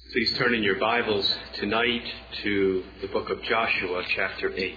Please turn in your Bibles tonight to the book of Joshua, chapter 8.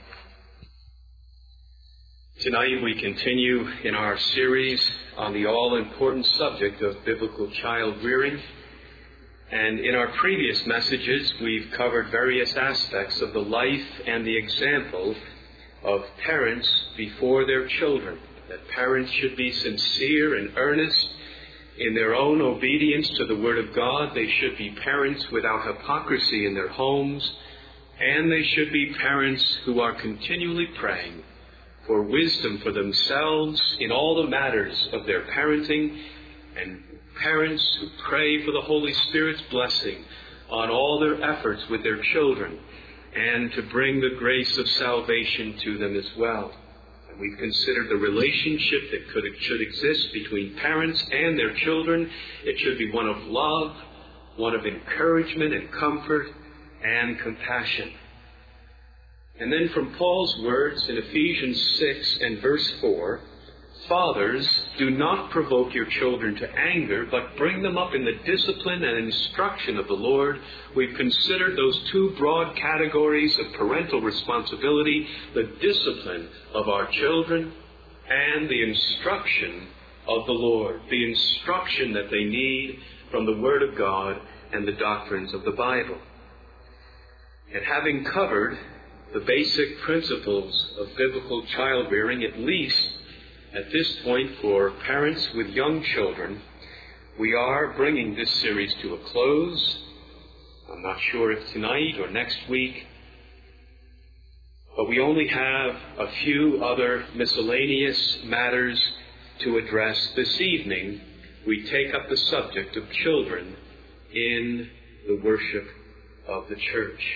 Tonight we continue in our series on the all-important subject of biblical child rearing. And in our previous messages, we've covered various aspects of the life and the example of parents before their children. That parents should be sincere and earnest in their own obedience to the Word of God. They should be parents without hypocrisy in their homes, and they should be parents who are continually praying for wisdom for themselves in all the matters of their parenting, and parents who pray for the Holy Spirit's blessing on all their efforts with their children, and to bring the grace of salvation to them as well. We've considered the relationship that should exist between parents and their children. It should be one of love, one of encouragement and comfort and compassion. And then from Paul's words in Ephesians 6 and verse 4, "Fathers, do not provoke your children to anger, but bring them up in the discipline and instruction of the Lord." We've considered those two broad categories of parental responsibility, the discipline of our children and the instruction of the Lord, the instruction that they need from the Word of God and the doctrines of the Bible. And having covered the basic principles of biblical child rearing, at least at this point for parents with young children, we are bringing this series to a close. I'm not sure if tonight or next week, but we only have a few other miscellaneous matters to address this evening. We take up the subject of children in the worship of the church.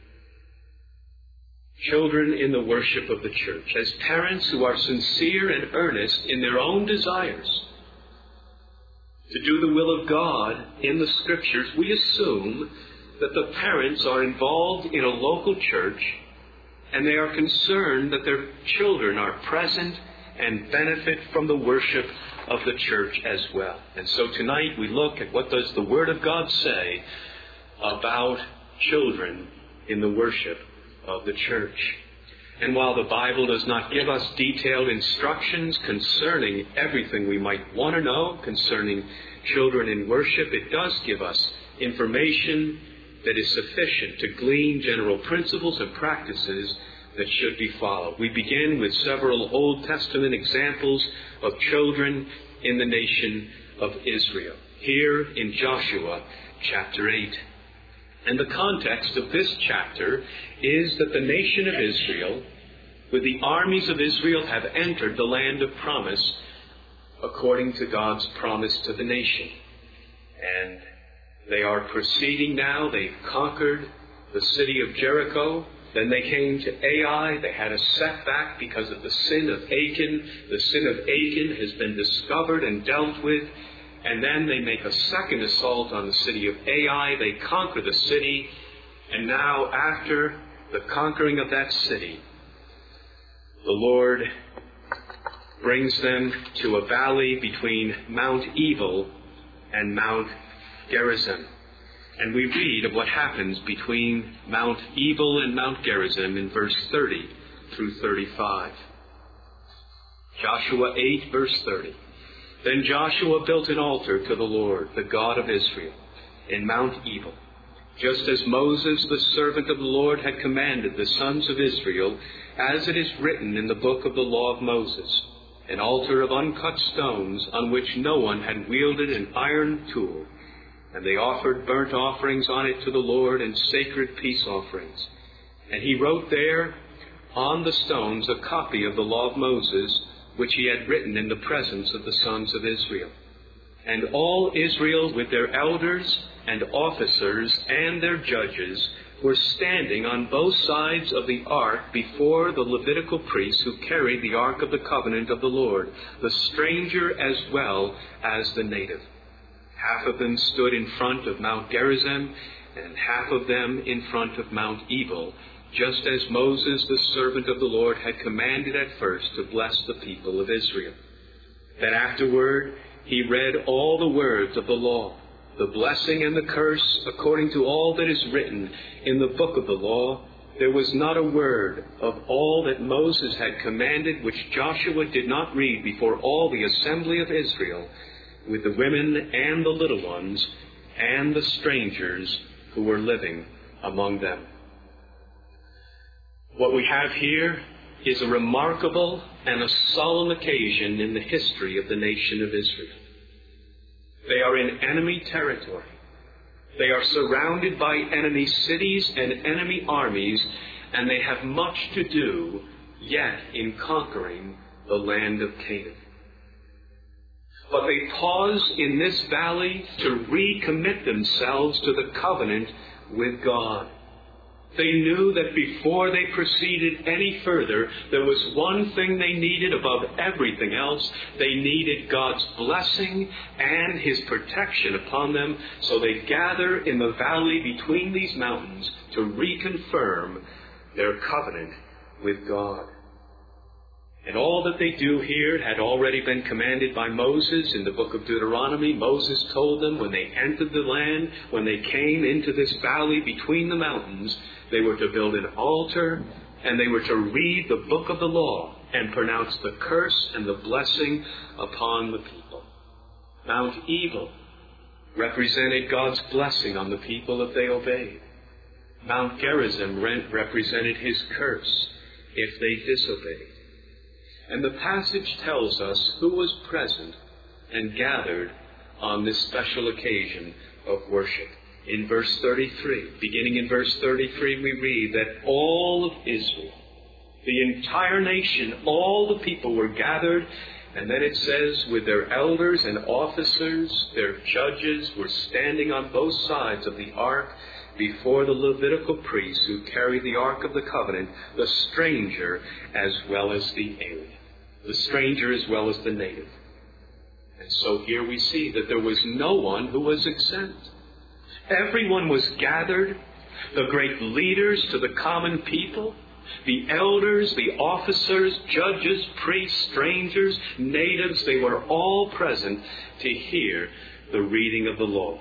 Children in the worship of the church. As parents who are sincere and earnest in their own desires to do the will of God in the Scriptures, we assume that the parents are involved in a local church and they are concerned that their children are present and benefit from the worship of the church as well. And so tonight we look at what does the Word of God say about children in the worship of the church. And while the Bible does not give us detailed instructions concerning everything we might want to know concerning children in worship, it does give us information that is sufficient to glean general principles and practices that should be followed. We begin with several Old Testament examples of children in the nation of Israel, here in Joshua chapter 8. And the context of this chapter is that the nation of Israel, with the armies of Israel, have entered the land of promise according to God's promise to the nation. And they are proceeding now. They've conquered the city of Jericho. Then they came to Ai. They had a setback because of the sin of Achan. The sin of Achan has been discovered and dealt with. And then they make a second assault on the city of Ai. They conquer the city. And now, after the conquering of that city, the Lord brings them to a valley between Mount Ebal and Mount Gerizim. And we read of what happens between Mount Ebal and Mount Gerizim in verse 30 through 35. Joshua 8, verse 30. "Then Joshua built an altar to the Lord, the God of Israel, in Mount Ebal, just as Moses, the servant of the Lord, had commanded the sons of Israel, as it is written in the book of the law of Moses, an altar of uncut stones on which no one had wielded an iron tool. And they offered burnt offerings on it to the Lord and sacred peace offerings. And he wrote there on the stones a copy of the law of Moses, which he had written in the presence of the sons of Israel. And all Israel with their elders and officers and their judges were standing on both sides of the ark before the Levitical priests who carried the ark of the covenant of the Lord, the stranger as well as the native. Half of them stood in front of Mount Gerizim, and half of them in front of Mount Ebal, just as Moses, the servant of the Lord, had commanded at first to bless the people of Israel. Then afterward he read all the words of the law, the blessing and the curse, according to all that is written in the book of the law, there was not a word of all that Moses had commanded which Joshua did not read before all the assembly of Israel, with the women and the little ones and the strangers who were living among them. What we have here is a remarkable and a solemn occasion in the history of the nation of Israel. They are in enemy territory. They are surrounded by enemy cities and enemy armies, and they have much to do yet in conquering the land of Canaan. But they pause in this valley to recommit themselves to the covenant with God. They knew that before they proceeded any further, there was one thing they needed above everything else. They needed God's blessing and His protection upon them. So they gather in the valley between these mountains to reconfirm their covenant with God. And all that they do here had already been commanded by Moses in the book of Deuteronomy. Moses told them when they entered the land, when they came into this valley between the mountains, they were to build an altar and they were to read the book of the law and pronounce the curse and the blessing upon the people. Mount Ebal represented God's blessing on the people if they obeyed. Mount Gerizim represented His curse if they disobeyed. And the passage tells us who was present and gathered on this special occasion of worship. In verse 33, beginning in verse 33, we read that all of Israel, the entire nation, all the people were gathered, and then it says with their elders and officers, their judges, were standing on both sides of the ark before the Levitical priests who carried the Ark of the Covenant, the stranger as well as the alien, the stranger as well as the native. And so here we see that there was no one who was exempt. Everyone was gathered, the great leaders to the common people, the elders, the officers, judges, priests, strangers, natives, they were all present to hear the reading of the law.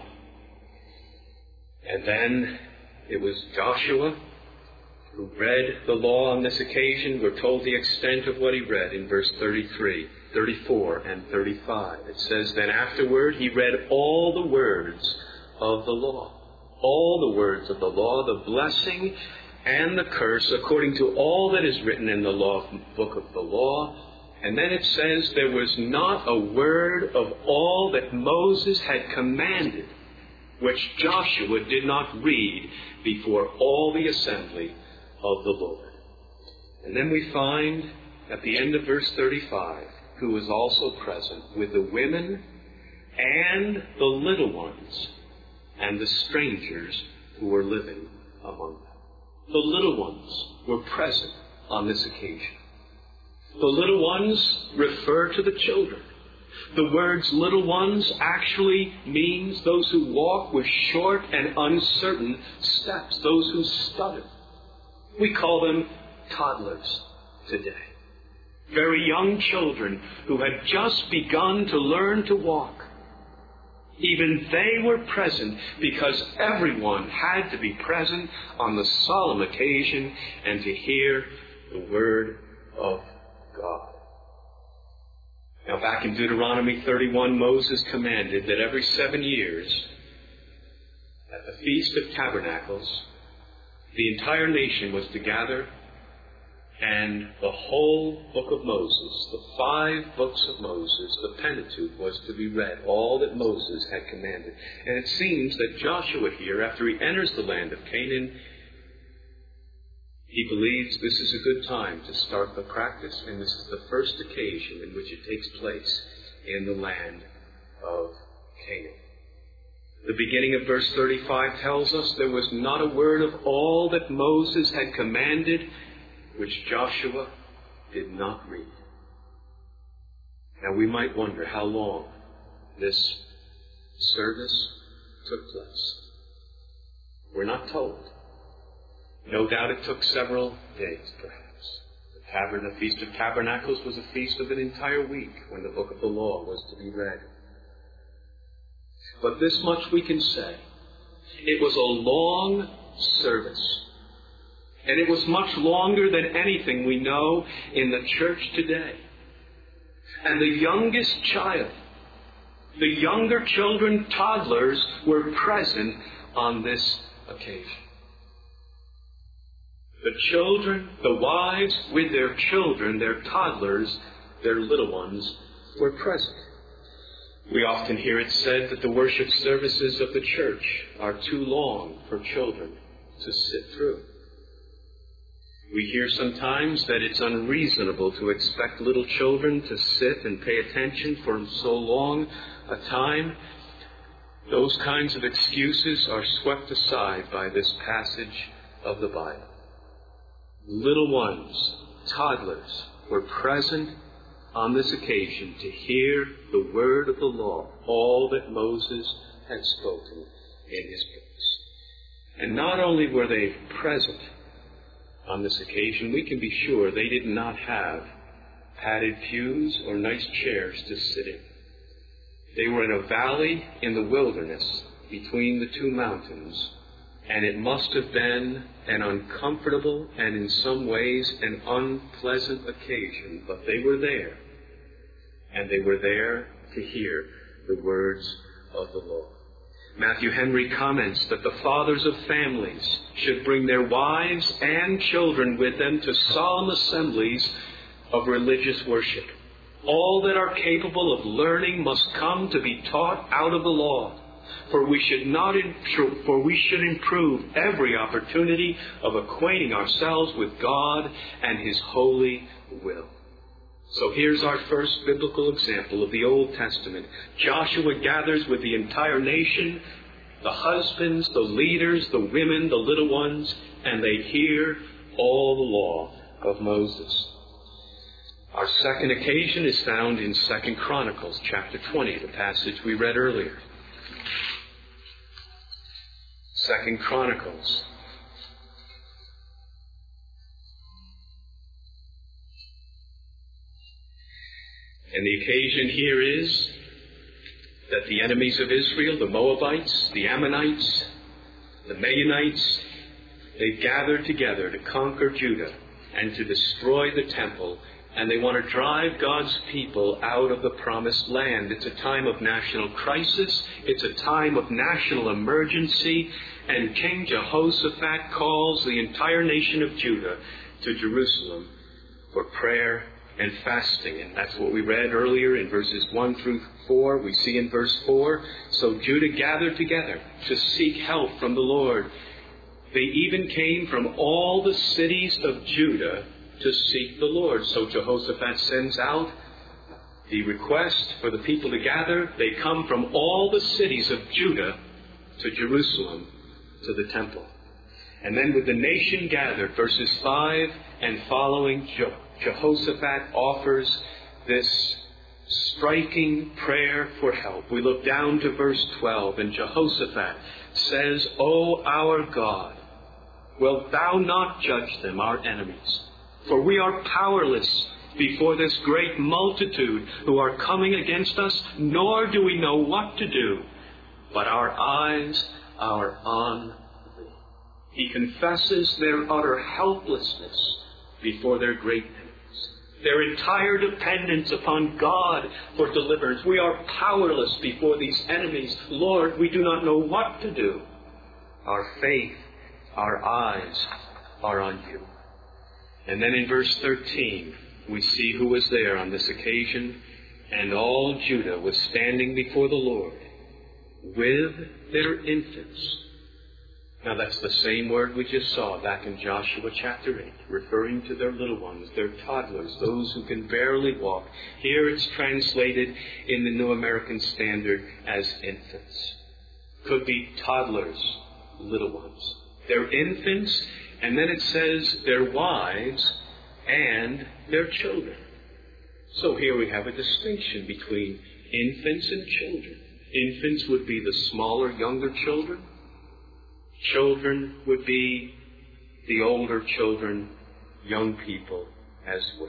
And then it was Joshua who read the law on this occasion. We're told the extent of what he read in verse 33, 34, and 35. It says, then afterward he read all the words of the law. All the words of the law, the blessing and the curse, according to all that is written in the law, book of the law. And then it says, there was not a word of all that Moses had commanded which Joshua did not read before all the assembly of the Lord. And then we find at the end of verse 35, who was also present with the women and the little ones and the strangers who were living among them. The little ones were present on this occasion. The little ones refer to the children. The words little ones actually means those who walk with short and uncertain steps, those who stutter. We call them toddlers today. Very young children who had just begun to learn to walk. Even they were present because everyone had to be present on the solemn occasion and to hear the word of God. Now, back in Deuteronomy 31, Moses commanded that every 7 years, at the Feast of Tabernacles, the entire nation was to gather, and the whole book of Moses, the 5 books of Moses, the Pentateuch, was to be read, all that Moses had commanded. And it seems that Joshua here, after he enters the land of Canaan, he believes this is a good time to start the practice, and this is the first occasion in which it takes place in the land of Canaan. The beginning of verse 35 tells us there was not a word of all that Moses had commanded which Joshua did not read. Now we might wonder how long this service took place. We're not told. No doubt it took several days, perhaps. The Feast of Tabernacles was a feast of an entire week when the book of the law was to be read. But this much we can say. It was a long service. And it was much longer than anything we know in the church today. And the youngest child, the younger children, toddlers, were present on this occasion. The children, the wives with their children, their toddlers, their little ones, were present. We often hear it said that the worship services of the church are too long for children to sit through. We hear sometimes that it's unreasonable to expect little children to sit and pay attention for so long a time. Those kinds of excuses are swept aside by this passage of the Bible. Little ones, toddlers, were present on this occasion to hear the word of the law, all that Moses had spoken in his books. And not only were they present on this occasion, we can be sure they did not have padded pews or nice chairs to sit in. They were in a valley in the wilderness between the two mountains, and it must have been an uncomfortable and in some ways an unpleasant occasion, but they were there, and they were there to hear the words of the law. Matthew Henry comments that the fathers of families should bring their wives and children with them to solemn assemblies of religious worship. All that are capable of learning must come to be taught out of the law, for we should improve every opportunity of acquainting ourselves with God and His holy will. So here's our first biblical example of the Old Testament. Joshua gathers with the entire nation, the husbands, the leaders, the women, the little ones, and they hear all the law of Moses. Our second occasion is found in 2 Chronicles chapter 20, the passage we read earlier. 2 Chronicles. And the occasion here is that the enemies of Israel, the Moabites, the Ammonites, the Maonites, they've gathered together to conquer Judah and to destroy the temple, and they want to drive God's people out of the promised land. It's a time of national crisis. It's a time of national emergency, and King Jehoshaphat calls the entire nation of Judah to Jerusalem for prayer and fasting. And that's what we read earlier in verses 1 through 4. We see in verse 4, so Judah gathered together to seek help from the Lord. They even came from all the cities of Judah to seek the Lord. So Jehoshaphat sends out the request for the people to gather. They come from all the cities of Judah to Jerusalem, to the temple. And then with the nation gathered, verses 5 and following, Jehoshaphat offers this striking prayer for help. We look down to verse 12, and Jehoshaphat says, O our God, wilt thou not judge them, our enemies? For we are powerless before this great multitude who are coming against us, nor do we know what to do, but our eyes are on thee. He confesses their utter helplessness before their great enemies, their entire dependence upon God for deliverance. We are powerless before these enemies. Lord, we do not know what to do. Our faith, our eyes are on you. And then in verse 13, we see who was there on this occasion. And all Judah was standing before the Lord with their infants. Now that's the same word we just saw back in Joshua chapter 8, referring to their little ones, their toddlers, those who can barely walk. Here it's translated in the New American Standard as infants. Could be toddlers, little ones. They're infants, and then it says their wives and their children. So here we have a distinction between infants and children. Infants would be the smaller, younger children. Children would be the older children, young people as well.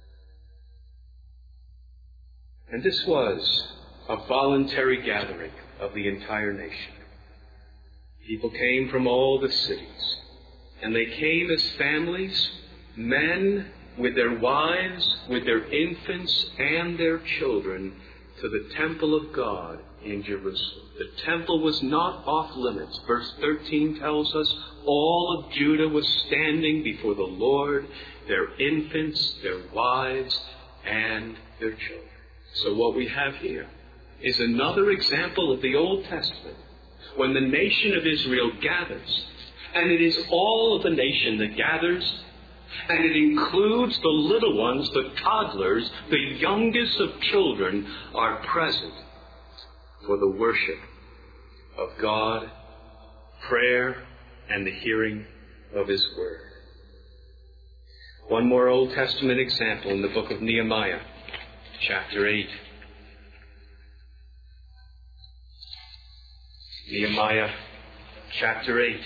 And this was a voluntary gathering of the entire nation. People came from all the cities, and they came as families, men with their wives, with their infants and their children, to the temple of God in Jerusalem. The temple was not off limits. Verse 13 tells us all of Judah was standing before the Lord, their infants, their wives, and their children. So what we have here is another example of the Old Testament, when the nation of Israel gathers, and it is all of the nation that gathers, and it includes the little ones, the toddlers, the youngest of children are present for the worship of God, prayer, and the hearing of His Word. One more Old Testament example in the book of Nehemiah, chapter 8. Nehemiah, chapter 8.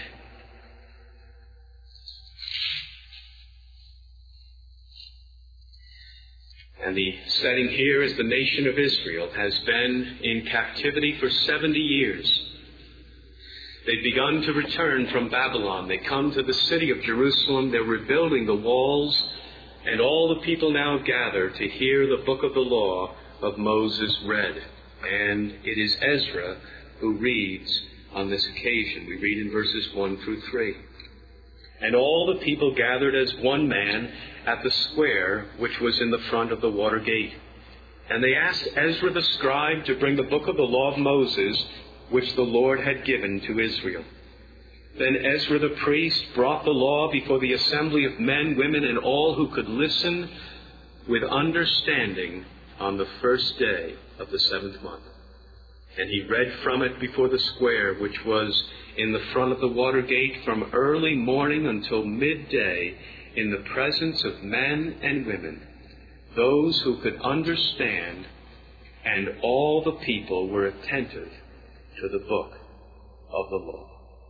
And the setting here is the nation of Israel has been in captivity for 70 years. They've begun to return from Babylon. They come to the city of Jerusalem. They're rebuilding the walls. And all the people now gather to hear the book of the law of Moses read. And it is Ezra who reads on this occasion. We read in verses 1 through 3. And all the people gathered as one man at the square which was in the front of the water gate. And they asked Ezra the scribe to bring the book of the law of Moses, which the Lord had given to Israel. Then Ezra the priest brought the law before the assembly of men, women, and all who could listen with understanding on the first day of the 7th month. And he read from it before the square, which was in the front of the water gate, from early morning until midday, in the presence of men and women, those who could understand, and all the people were attentive to the book of the law.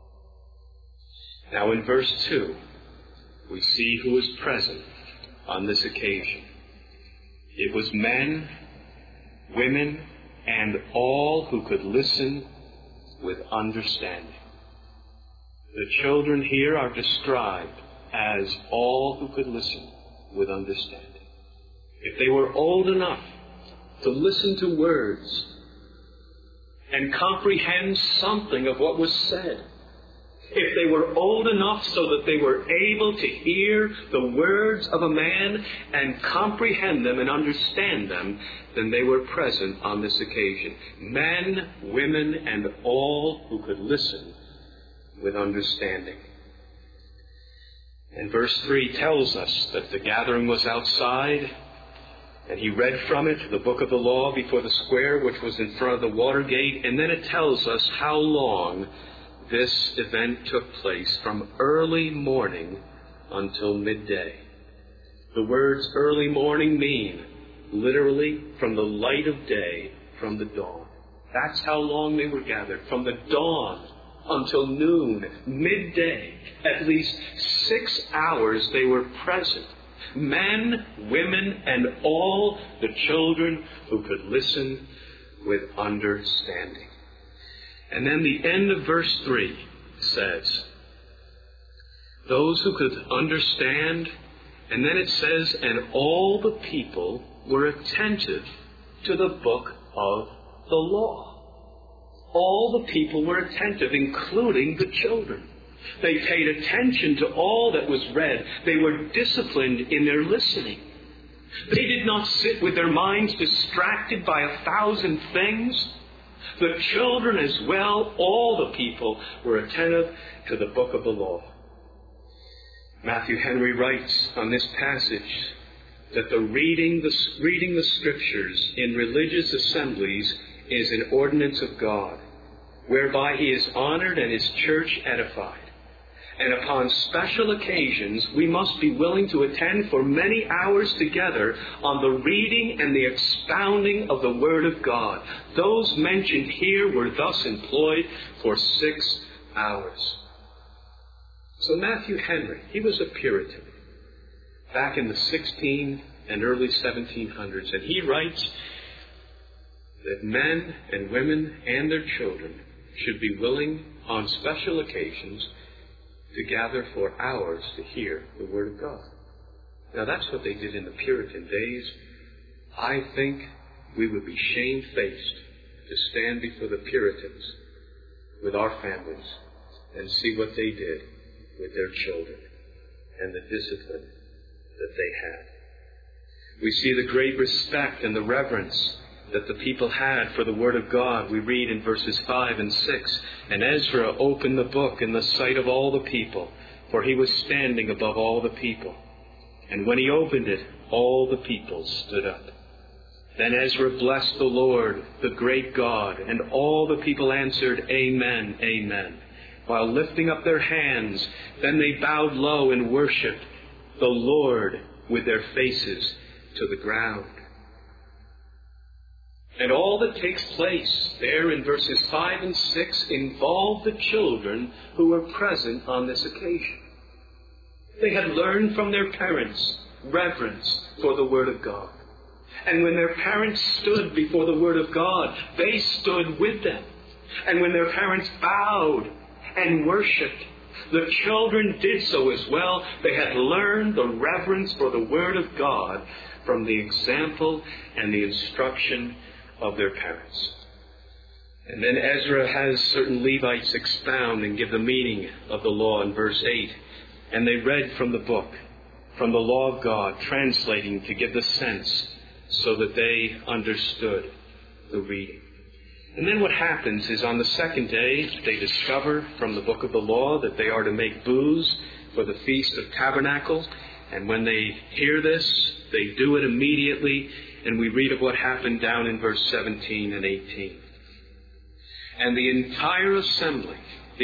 Now in verse 2, we see who was present on this occasion. It was men, women, and all who could listen with understanding. The children here are described as all who could listen with understanding. If they were old enough to listen to words and comprehend something of what was said, if they were old enough so that they were able to hear the words of a man and comprehend them and understand them, then they were present on this occasion. Men, women, and all who could listen with understanding. And verse 3 tells us that the gathering was outside, and he read from it the book of the law before the square, which was in front of the water gate. And then it tells us how long this event took place, from early morning until midday. The words early morning mean literally from the light of day, from the dawn. That's how long they were gathered, from the dawn until noon, midday. At least 6 hours they were present. Men, women, and all the children who could listen with understanding. And then the end of verse 3 says, those who could understand, and then it says, and all the people were attentive to the book of the law. All the people were attentive, including the children. They paid attention to all that was read. They were disciplined in their listening. They did not sit with their minds distracted by 1,000 things. The children as well, all the people were attentive to the book of the law. Matthew Henry writes on this passage that the reading the Scriptures in religious assemblies is an ordinance of God, whereby He is honored and His church edified. And upon special occasions, we must be willing to attend for many hours together on the reading and the expounding of the Word of God. Those mentioned here were thus employed for 6 hours. So Matthew Henry, he was a Puritan back in the 16 and early 1700s, and he writes that men and women and their children should be willing on special occasions to gather for hours to hear the Word of God. Now that's what they did in the Puritan days. I think we would be shamefaced to stand before the Puritans with our families and see what they did with their children and the discipline that they had. We see the great respect and the reverence that the people had for the Word of God. We read in verses 5 and 6, "And Ezra opened the book in the sight of all the people, for he was standing above all the people. And when he opened it, all the people stood up. Then Ezra blessed the Lord, the great God, and all the people answered, Amen, Amen, while lifting up their hands. Then they bowed low and worshipped the Lord with their faces to the ground." And all that takes place there in verses 5 and 6 involve the children who were present on this occasion. They had learned from their parents reverence for the Word of God. And when their parents stood before the Word of God, they stood with them. And when their parents bowed and worshipped, the children did so as well. They had learned the reverence for the Word of God from the example and the instruction of their parents. And then Ezra has certain Levites expound and give the meaning of the law in verse 8. And they read from the book, from the law of God, translating to give the sense so that they understood the reading. And then what happens is on the second day, they discover from the book of the law that they are to make booths for the Feast of Tabernacles. And when they hear this, they do it immediately. And we read of what happened down in verse 17 and 18. And the entire assembly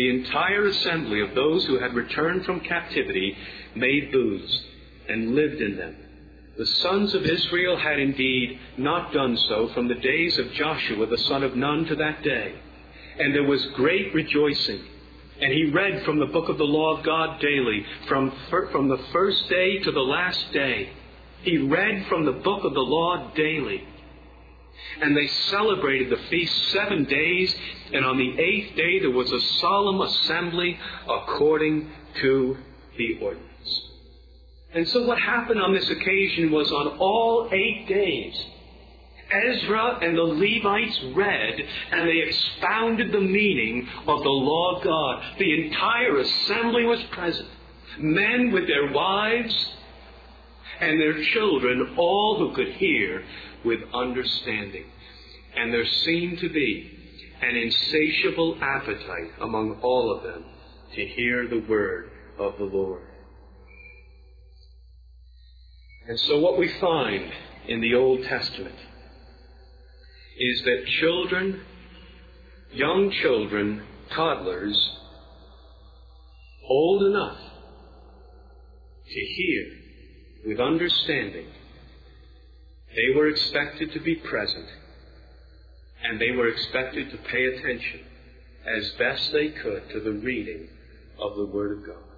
of those who had returned from captivity made booths and lived in them. The sons of Israel had indeed not done so from the days of Joshua the son of Nun to that day. And there was great rejoicing. And he read from the book of the law of God daily, from the first day to the last day. He read from the book of the law daily. And they celebrated the feast 7 days, and on the 8th day there was a solemn assembly according to the ordinance. And so what happened on this occasion was on all 8 days, Ezra and the Levites read and they expounded the meaning of the law of God. The entire assembly was present. Men with their wives and their children, all who could hear with understanding. And there seemed to be an insatiable appetite among all of them to hear the word of the Lord. And so what we find in the Old Testament is that children, young children, toddlers, old enough to hear with understanding, they were expected to be present, and they were expected to pay attention as best they could to the reading of the Word of God.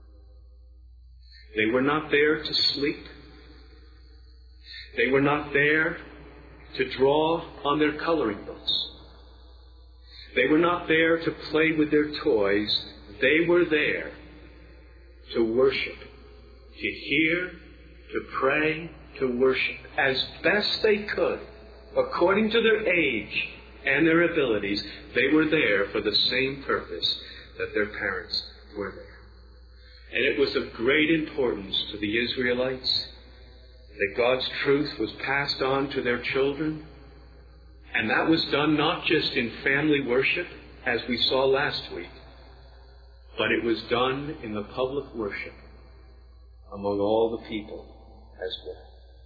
They were not there to sleep. They were not there to draw on their coloring books. They were not there to play with their toys. They were there to worship, to hear, to pray, to worship as best they could, according to their age and their abilities. They were there for the same purpose that their parents were there. And it was of great importance to the Israelites that God's truth was passed on to their children. And that was done not just in family worship, as we saw last week, but it was done in the public worship among all the people as well.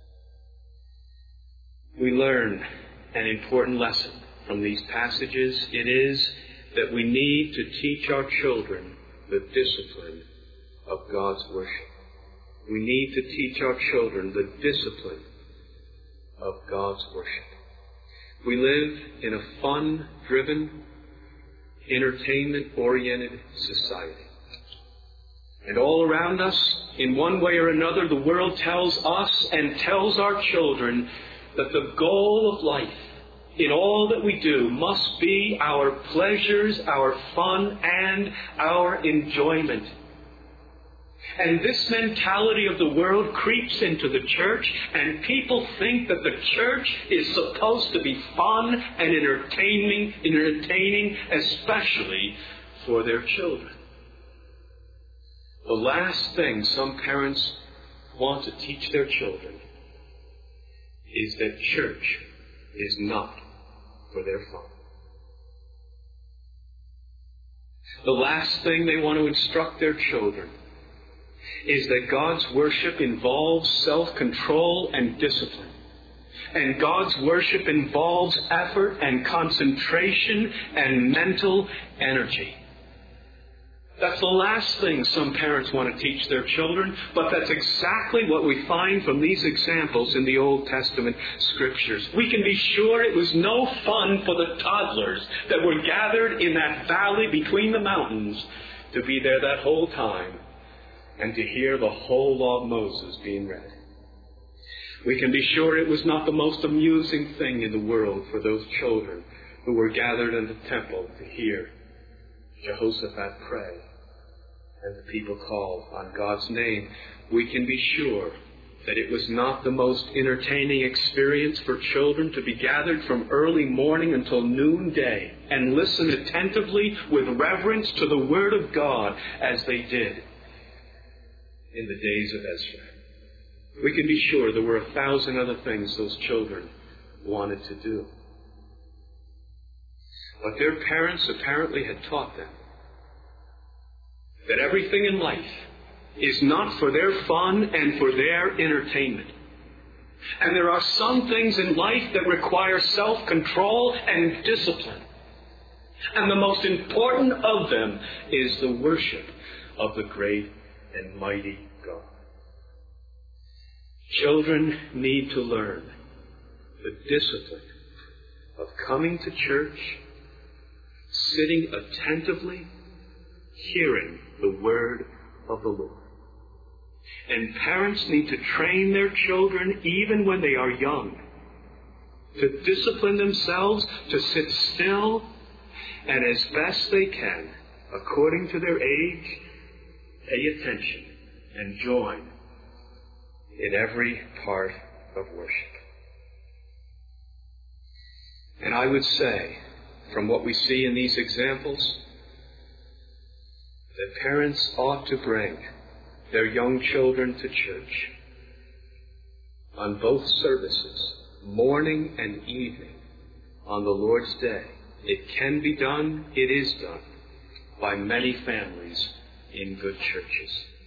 We learn an important lesson from these passages. It is that we need to teach our children the discipline of God's worship. We need to teach our children the discipline of God's worship. We live in a fun-driven, entertainment-oriented society. And all around us, in one way or another, the world tells us and tells our children that the goal of life in all that we do must be our pleasures, our fun, and our enjoyment. And this mentality of the world creeps into the church, and people think that the church is supposed to be fun and entertaining, especially for their children. The last thing some parents want to teach their children is that church is not for their fun. The last thing they want to instruct their children is that God's worship involves self-control and discipline. And God's worship involves effort and concentration and mental energy. That's the last thing some parents want to teach their children, but that's exactly what we find from these examples in the Old Testament Scriptures. We can be sure it was no fun for the toddlers that were gathered in that valley between the mountains to be there that whole time and to hear the whole law of Moses being read. We can be sure it was not the most amusing thing in the world for those children who were gathered in the temple to hear Jehoshaphat pray and the people call on God's name. We can be sure that it was not the most entertaining experience for children to be gathered from early morning until noonday and listen attentively with reverence to the Word of God as they did in the days of Ezra. We can be sure there were 1,000 other things those children wanted to do. But their parents apparently had taught them that everything in life is not for their fun and for their entertainment. And there are some things in life that require self-control and discipline. And the most important of them is the worship of the great and mighty God. Children need to learn the discipline of coming to church, sitting attentively, hearing the word of the Lord. And parents need to train their children, even when they are young, to discipline themselves, to sit still, and as best they can, according to their age, pay attention and join in every part of worship. And I would say, from what we see in these examples, that parents ought to bring their young children to church on both services, morning and evening, on the Lord's Day. It can be done, it is done, by many families in good churches.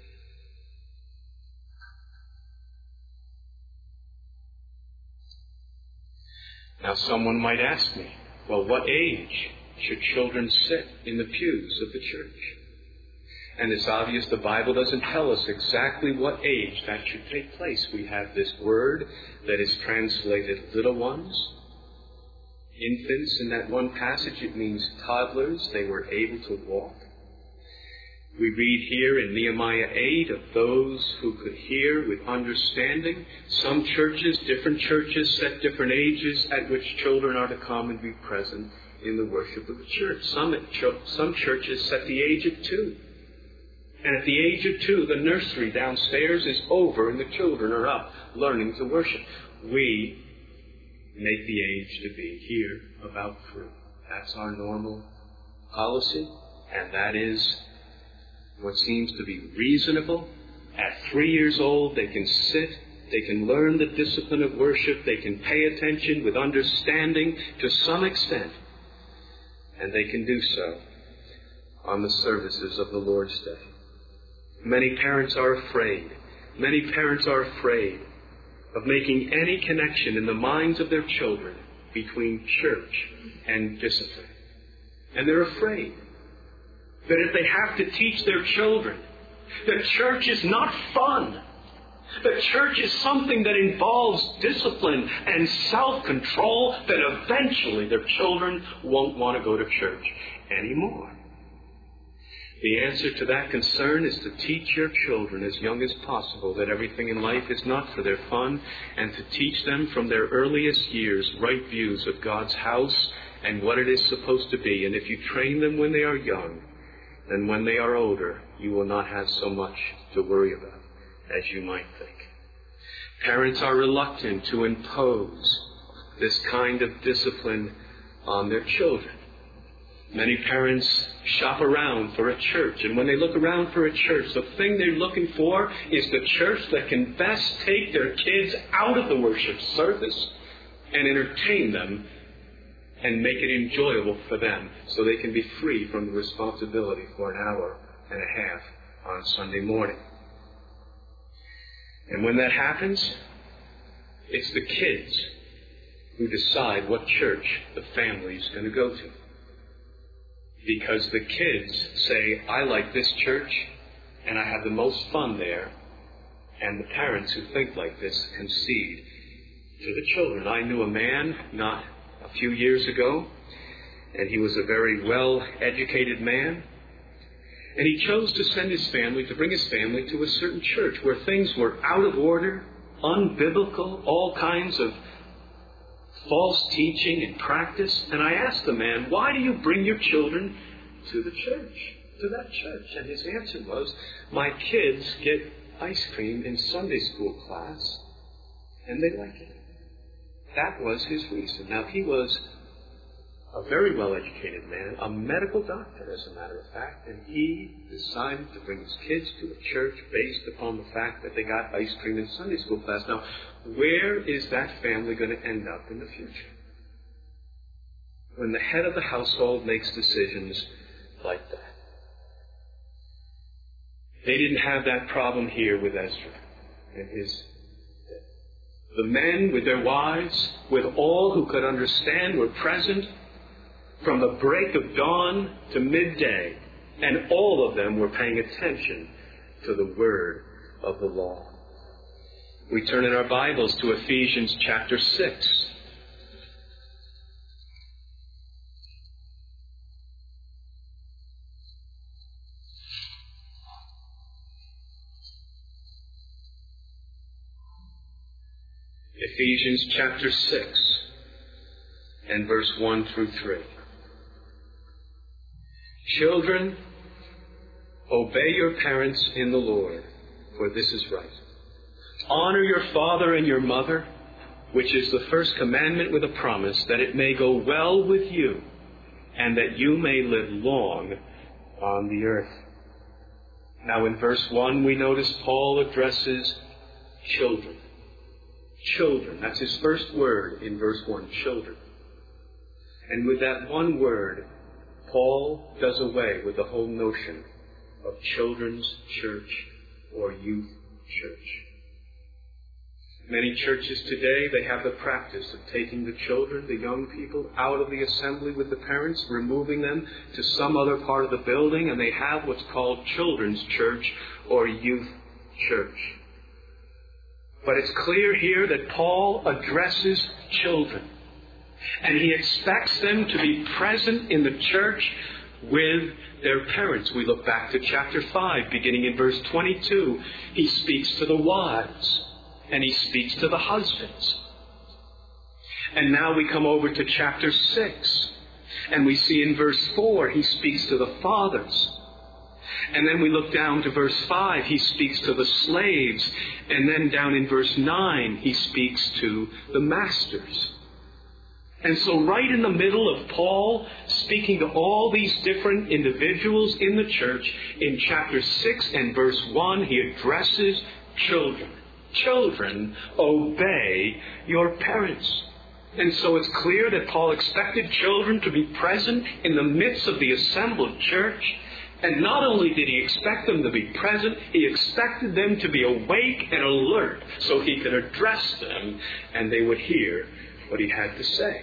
Now someone might ask me, well, what age should children sit in the pews of the church? And it's obvious the Bible doesn't tell us exactly what age that should take place. We have this word that is translated little ones, infants. In that one passage, it means toddlers. They were able to walk. We read here in Nehemiah 8 of those who could hear with understanding. Some churches, different churches, set different ages at which children are to come and be present in the worship of the church. Some churches set the age at 2. And at the age of 2, the nursery downstairs is over and the children are up learning to worship. We make the age to be here about 3. That's our normal policy, and that is what seems to be reasonable. At 3 years old, they can sit, they can learn the discipline of worship, they can pay attention with understanding to some extent, and they can do so on the services of the Lord's Day. Many parents are afraid. Many parents are afraid of making any connection in the minds of their children between church and discipline. And they're afraid that if they have to teach their children that church is not fun, that church is something that involves discipline and self-control, that eventually their children won't want to go to church anymore. The answer to that concern is to teach your children as young as possible that everything in life is not for their fun, and to teach them from their earliest years right views of God's house and what it is supposed to be. And if you train them when they are young, then when they are older, you will not have so much to worry about as you might think. Parents are reluctant to impose this kind of discipline on their children. Many parents shop around for a church, and when they look around for a church, the thing they're looking for is the church that can best take their kids out of the worship service and entertain them and make it enjoyable for them so they can be free from the responsibility for an hour and a half on Sunday morning. And when that happens, it's the kids who decide what church the family's going to go to. Because the kids say, I like this church, and I have the most fun there. And the parents who think like this concede to the children. I knew a man not a few years ago, and he was a very well-educated man. And he chose to bring his family to a certain church where things were out of order, unbiblical, all kinds of false teaching and practice. And I asked the man, why do you bring your children to the church, to that church? And his answer was, my kids get ice cream in Sunday school class, and they like it. That was his reason. Now, he was a very well-educated man, a medical doctor, as a matter of fact, and he decided to bring his kids to a church based upon the fact that they got ice cream in Sunday school class. Now, where is that family going to end up in the future? When the head of the household makes decisions like that. They didn't have that problem here with Ezra and his. The men with their wives, with all who could understand, were present from the break of dawn to midday, and all of them were paying attention to the word of the law. We turn in our Bibles to Ephesians chapter 6. Ephesians chapter 6 and verse 1 through 3. Children, obey your parents in the Lord, for this is right. Honor your father and your mother, which is the first commandment with a promise, that it may go well with you, and that you may live long on the earth. Now in verse 1 we notice Paul addresses children. Children, that's his first word in verse 1, children. And with that one word, Paul does away with the whole notion of children's church or youth church. Many churches today, they have the practice of taking the children, the young people, out of the assembly with the parents, removing them to some other part of the building, and they have what's called children's church or youth church. But it's clear here that Paul addresses children. And he expects them to be present in the church with their parents. We look back to chapter 5, beginning in verse 22. He speaks to the wives, and he speaks to the husbands. And now we come over to chapter 6, and we see in verse 4, he speaks to the fathers. And then we look down to verse 5, he speaks to the slaves. And then down in verse 9, he speaks to the masters. And so right in the middle of Paul speaking to all these different individuals in the church, in chapter 6 and verse 1, he addresses children. Children, obey your parents. And so it's clear that Paul expected children to be present in the midst of the assembled church. And not only did he expect them to be present, he expected them to be awake and alert so he could address them and they would hear what he had to say.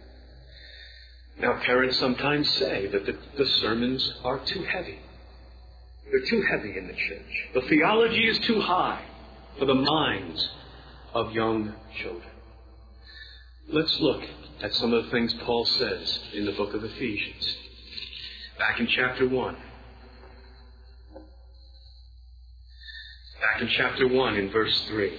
Now, parents sometimes say that the sermons are too heavy. They're too heavy in the church. The theology is too high for the minds of young children. Let's look at some of the things Paul says in the book of Ephesians. Back in chapter 1. Back in chapter 1 in verse 3.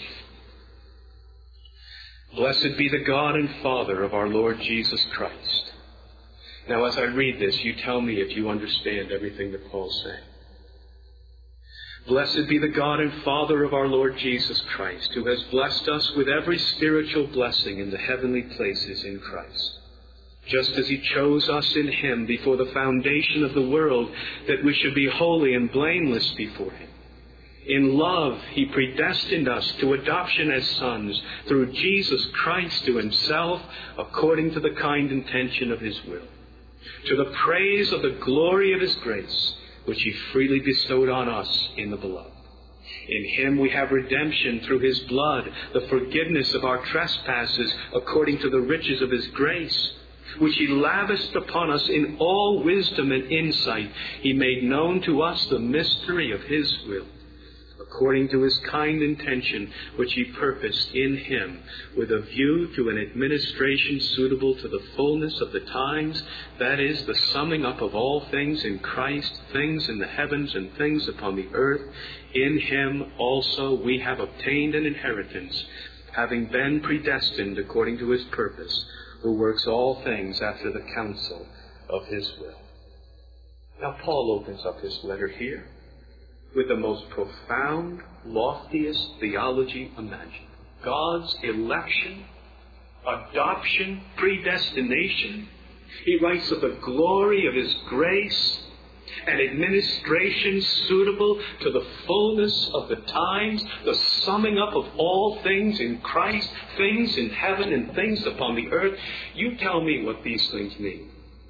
Blessed be the God and Father of our Lord Jesus Christ. Now as I read this, you tell me if you understand everything that Paul's saying. Blessed be the God and Father of our Lord Jesus Christ, who has blessed us with every spiritual blessing in the heavenly places in Christ, just as He chose us in Him before the foundation of the world, that we should be holy and blameless before Him. In love, He predestined us to adoption as sons through Jesus Christ to Himself, according to the kind intention of His will, to the praise of the glory of His grace, which He freely bestowed on us in the Beloved. In Him we have redemption through His blood, the forgiveness of our trespasses, according to the riches of His grace, which He lavished upon us in all wisdom and insight. He made known to us the mystery of His will, according to His kind intention, which He purposed in Him, with a view to an administration suitable to the fullness of the times, that is, the summing up of all things in Christ, things in the heavens and things upon the earth. In Him also we have obtained an inheritance, having been predestined according to His purpose, who works all things after the counsel of His will. Now Paul opens up his letter here with the most profound, loftiest theology imaginable. God's election, adoption, predestination. He writes of the glory of His grace and administration suitable to the fullness of the times, the summing up of all things in Christ, things in heaven and things upon the earth. You tell me what these things mean.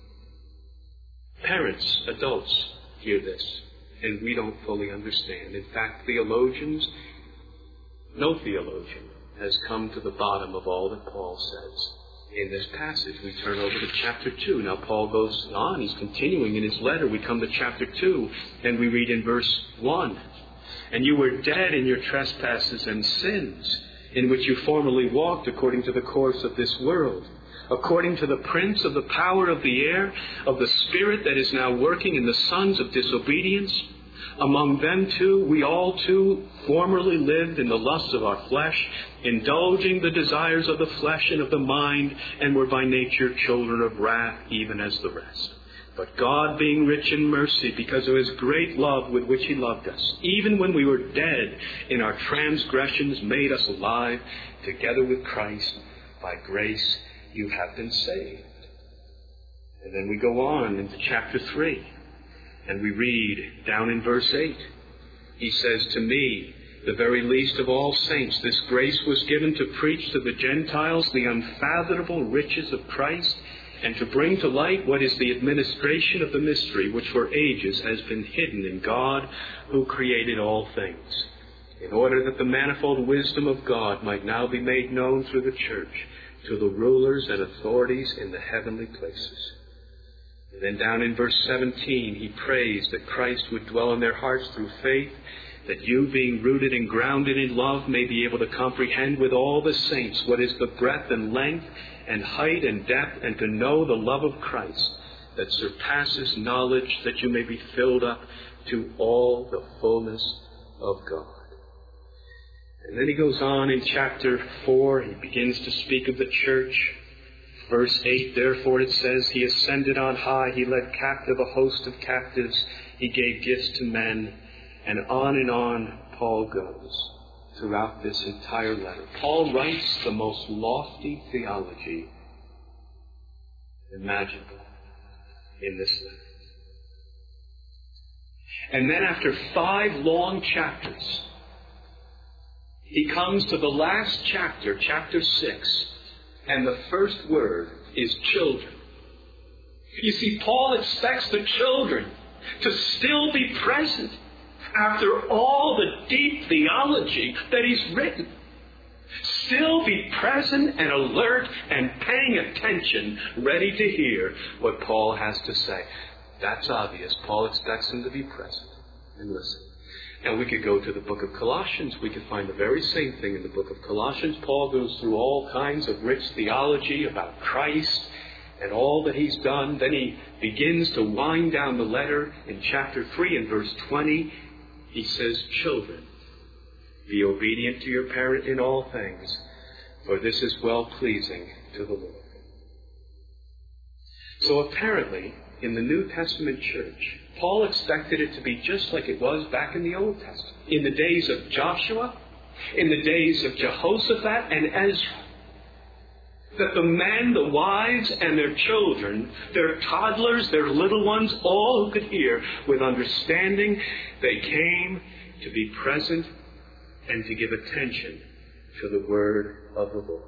Parents, adults, hear this, and we don't fully understand. In fact, theologians, no theologian has come to the bottom of all that Paul says in this passage. We turn over to chapter 2. Now Paul goes on. He's continuing in his letter. We come to chapter 2, and we read in verse 1. And you were dead in your trespasses and sins, in which you formerly walked according to the course of this world, according to the prince of the power of the air, of the spirit that is now working in the sons of disobedience. Among them too, we all too formerly lived in the lusts of our flesh, indulging the desires of the flesh and of the mind, and were by nature children of wrath, even as the rest. But God, being rich in mercy, because of His great love with which He loved us, even when we were dead in our transgressions, made us alive together with Christ. By grace you have been saved. And then we go on into chapter 3. And we read down in verse 8, he says, to me, the very least of all saints, this grace was given to preach to the Gentiles the unfathomable riches of Christ, and to bring to light what is the administration of the mystery, which for ages has been hidden in God, who created all things, in order that the manifold wisdom of God might now be made known through the church to the rulers and authorities in the heavenly places. And then down in verse 17, he prays that Christ would dwell in their hearts through faith, that you, being rooted and grounded in love, may be able to comprehend with all the saints what is the breadth and length and height and depth, and to know the love of Christ that surpasses knowledge, that you may be filled up to all the fullness of God. And then he goes on in chapter 4, he begins to speak of the church. Verse 8, therefore it says, He ascended on high, He led captive a host of captives, He gave gifts to men, and on Paul goes throughout this entire letter. Paul writes the most lofty theology imaginable in this letter. And then after 5 long chapters, he comes to the last chapter, chapter 6, and the first word is children. You see, Paul expects the children to still be present after all the deep theology that he's written. Still be present and alert and paying attention, ready to hear what Paul has to say. That's obvious. Paul expects them to be present and listen. Now, we could go to the book of Colossians. We could find the very same thing in the book of Colossians. Paul goes through all kinds of rich theology about Christ and all that He's done. Then he begins to wind down the letter in chapter 3 and verse 20. He says, children, Be obedient to your parent in all things, for this is well-pleasing to the Lord. So apparently, in the New Testament church, Paul expected it to be just like it was back in the Old Testament. In the days of Joshua, in the days of Jehoshaphat and Ezra, that the men, the wives, and their children, their toddlers, their little ones, all who could hear with understanding, they came to be present and to give attention to the word of the Lord.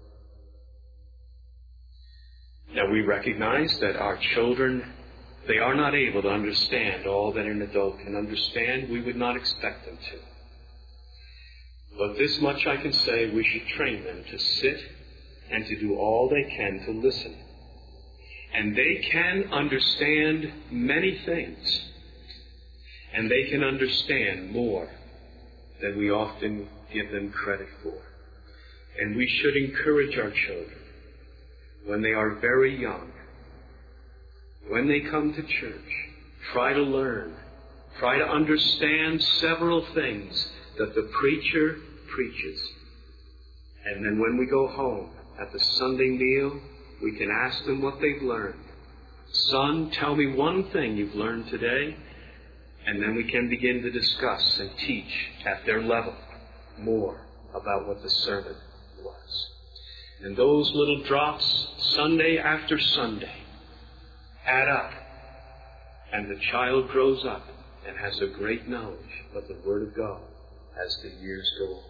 Now we recognize that our children, they are not able to understand all that an adult can understand. We would not expect them to. But this much I can say, we should train them to sit and to do all they can to listen. And they can understand many things. And they can understand more than we often give them credit for. And we should encourage our children when they are very young, when they come to church, try to learn, try to understand several things that the preacher preaches. And then when we go home at the Sunday meal, we can ask them what they've learned. Son, tell me one thing you've learned today. And then we can begin to discuss and teach at their level more about what the sermon was. And those little drops, Sunday after Sunday, add up. And the child grows up and has a great knowledge of the Word of God as the years go on.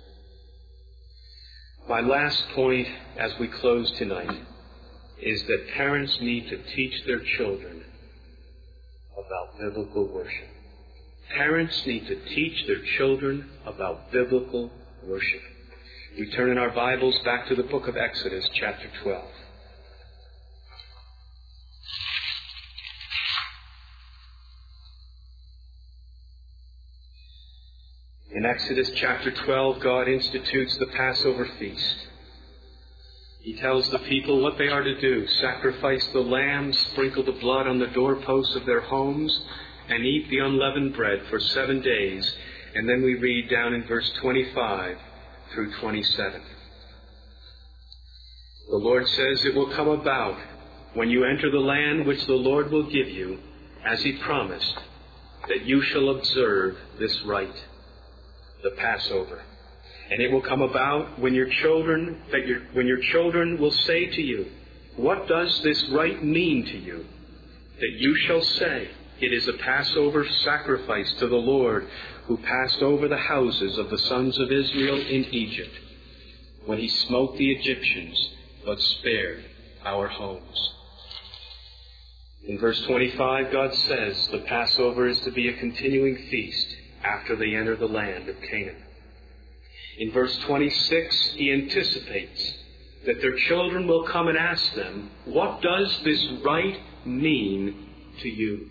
My last point as we close tonight is that parents need to teach their children about biblical worship. Parents need to teach their children about biblical worship. We turn in our Bibles back to the book of Exodus, chapter 12. In Exodus chapter 12, God institutes the Passover feast. He tells the people what they are to do: sacrifice the lamb, sprinkle the blood on the doorposts of their homes, and eat the unleavened bread for 7 days. And then we read down in verse 25 through 27. The Lord says, "It will come about when you enter the land which the Lord will give you, as He promised, that you shall observe this rite, the Passover. And it will come about when your children will say to you, 'What does this rite mean to you?' That you shall say, 'It is a Passover sacrifice to the Lord, who passed over the houses of the sons of Israel in Egypt, when He smote the Egyptians, but spared our homes.'" In verse 25, God says the Passover is to be a continuing feast after they enter the land of Canaan. In verse 26, He anticipates that their children will come and ask them, "What does this rite mean to you?"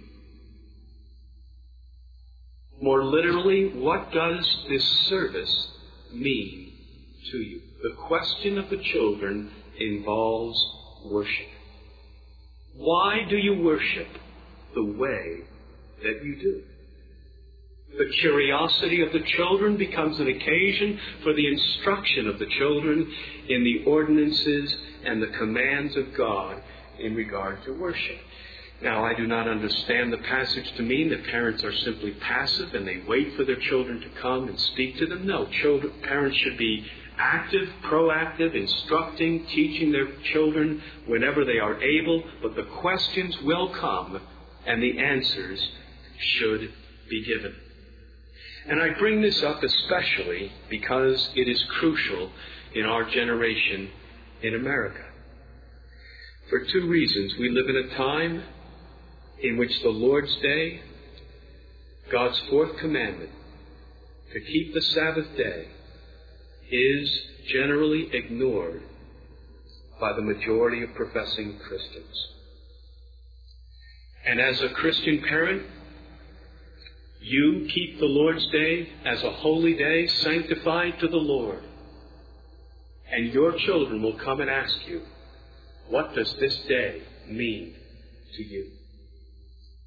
More literally, what does this service mean to you? The question of the children involves worship. Why do you worship the way that you do? The curiosity of the children becomes an occasion for the instruction of the children in the ordinances and the commands of God in regard to worship. Now, I do not understand the passage to mean that parents are simply passive and they wait for their children to come and speak to them. No, parents should be active, proactive, instructing, teaching their children whenever they are able, but the questions will come and the answers should be given. And I bring this up especially because it is crucial in our generation in America. For 2 reasons. We live in a time in which the Lord's Day, God's 4th commandment, to keep the Sabbath day, is generally ignored by the majority of professing Christians. And as a Christian parent, you keep the Lord's Day as a holy day, sanctified to the Lord. And your children will come and ask you, "What does this day mean to you?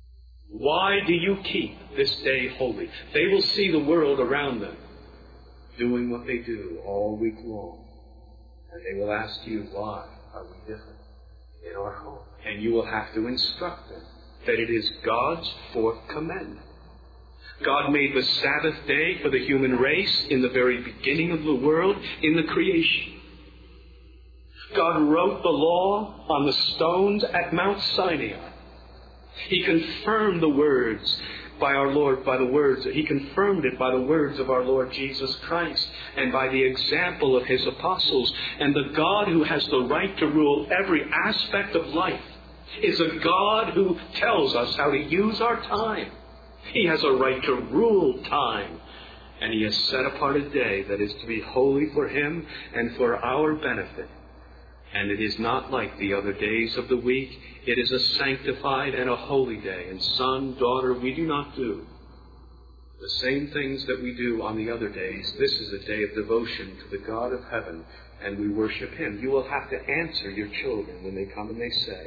Why do you keep this day holy?" They will see the world around them. doing what they do all week long. And they will ask you, why are we different in our home? And you will have to instruct them that it is God's fourth commandment. God made the Sabbath day for the human race in the very beginning of the world, in the creation. God wrote the law on the stones at Mount Sinai. He confirmed the words He confirmed it by the words of our Lord Jesus Christ and by the example of His apostles. And the God who has the right to rule every aspect of life is a God who tells us how to use our time. He has a right to rule time. And He has set apart a day that is to be holy for Him and for our benefit. And it is not like the other days of the week. It is a sanctified and a holy day. And son, daughter, we do not do the same things that we do on the other days. This is a day of devotion to the God of heaven, and we worship Him. You will have to answer your children when they come and they say,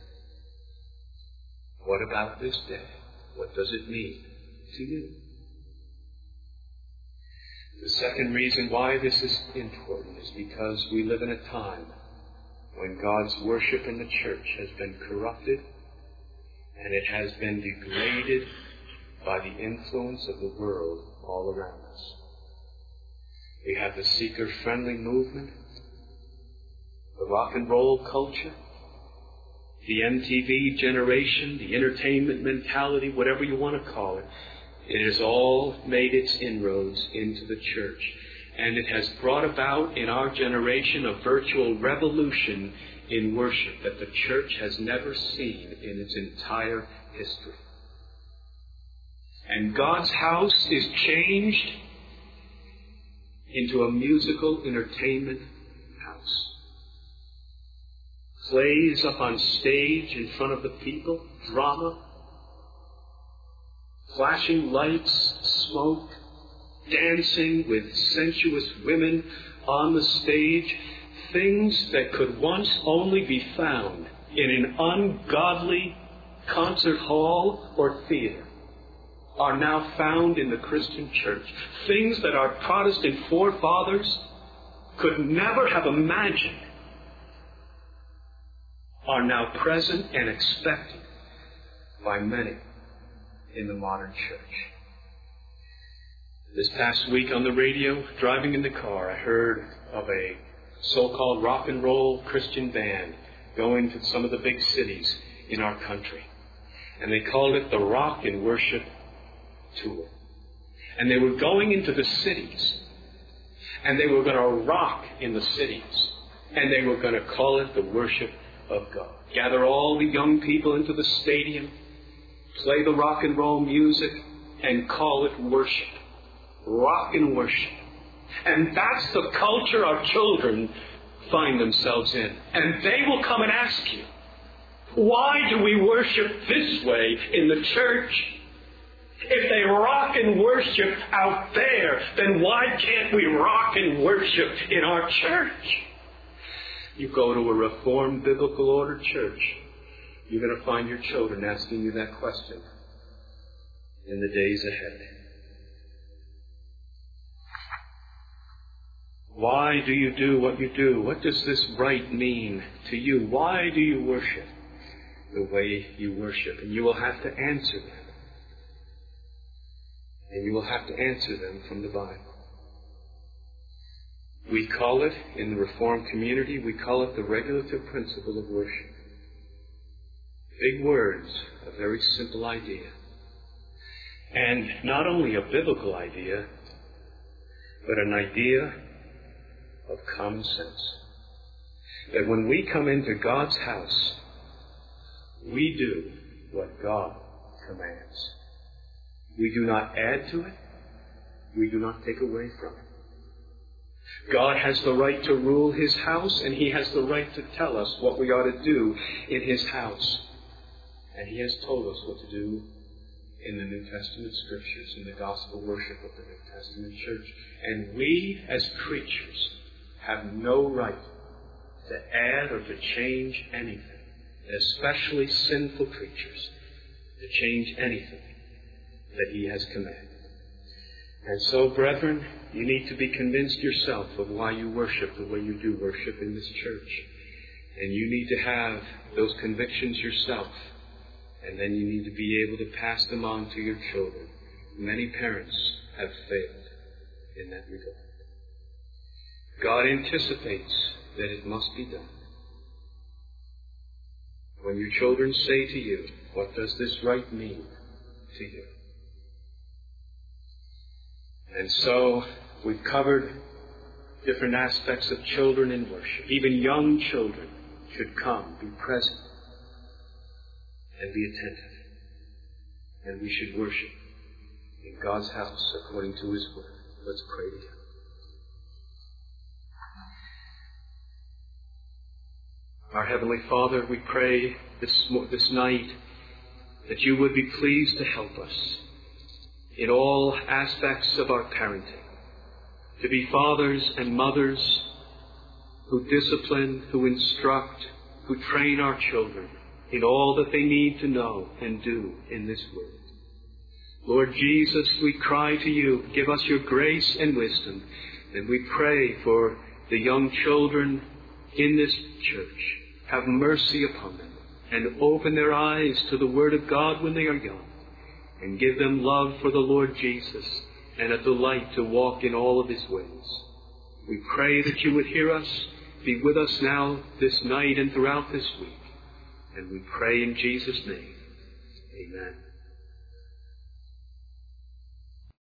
what about this day? What does it mean to you? The second reason why this is important is because we live in a time when God's worship in the church has been corrupted and it has been degraded by the influence of the world all around us. We have the seeker-friendly movement, the rock and roll culture, the MTV generation, the entertainment mentality, whatever you want to call it. It has all made its inroads into the church. And it has brought about in our generation a virtual revolution in worship that the church has never seen in its entire history. And God's house is changed into a musical entertainment house. Plays up on stage in front of the people, drama, flashing lights, smoke, dancing with sensuous women on the stage, things that could once only be found in an ungodly concert hall or theater are now found in the Christian church. Things that our Protestant forefathers could never have imagined are now present and expected by many in the modern church. This past week on the radio, driving in the car, I heard of a so-called rock and roll Christian band going to some of the big cities in our country. And they called it the Rock and Worship Tour. And they were going into the cities. And they were going to rock in the cities. And they were going to call it the worship of God. Gather all the young people into the stadium, play the rock and roll music, and call it worship. Rock and worship. And that's the culture our children find themselves in. And they will come and ask you, why do we worship this way in the church? If they rock and worship out there, then why can't we rock and worship in our church? You go to a Reformed Biblical Order church, you're going to find your children asking you that question in the days ahead. Why do you do what you do? What does this rite mean to you? Why do you worship the way you worship? And you will have to answer them. And you will have to answer them from the Bible. We call it, in the Reformed community, we call it the regulative principle of worship. Big words, a very simple idea. And not only a biblical idea, but an idea of common sense. That when we come into God's house, we do what God commands. We do not add to it. We do not take away from it. God has the right to rule His house, and He has the right to tell us what we ought to do in His house. And He has told us what to do in the New Testament Scriptures, in the gospel worship of the New Testament church. And we, as creatures, have no right to add or to change anything, especially sinful creatures, to change anything that He has commanded. And so, brethren, you need to be convinced yourself of why you worship the way you do worship in this church. And you need to have those convictions yourself. And then you need to be able to pass them on to your children. Many parents have failed in that regard. God anticipates that it must be done. When your children say to you, "What does this rite mean to you?" And so we've covered different aspects of children in worship. Even young children should come, be present, and be attentive. And we should worship in God's house according to His Word. Let's pray together. Our Heavenly Father, we pray this night that you would be pleased to help us in all aspects of our parenting, to be fathers and mothers who discipline, who instruct, who train our children in all that they need to know and do in this world. Lord Jesus, we cry to you, give us your grace and wisdom, and we pray for the young children in this church. Have mercy upon them and open their eyes to the Word of God when they are young, and give them love for the Lord Jesus and a delight to walk in all of His ways. We pray that you would hear us, be with us now this night and throughout this week. And we pray in Jesus' name. Amen.